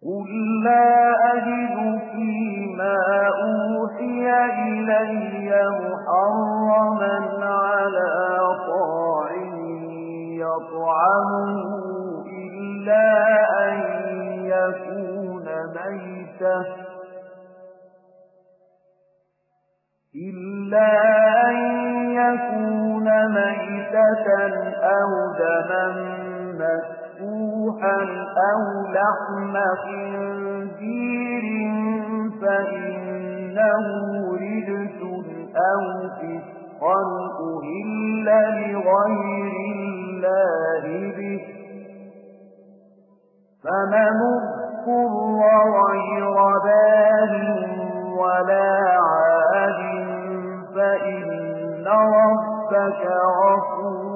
قل لا أجد فيما أوحي إلي محرما على طاعم يطعمه إلا أن يكون ميتة أو دما مسفوحا أو لحم خنزير فإنه رجس أو فسقا أهل لغير الله به فمن اضطر غير باغ ولا عاد فإن ربك غفور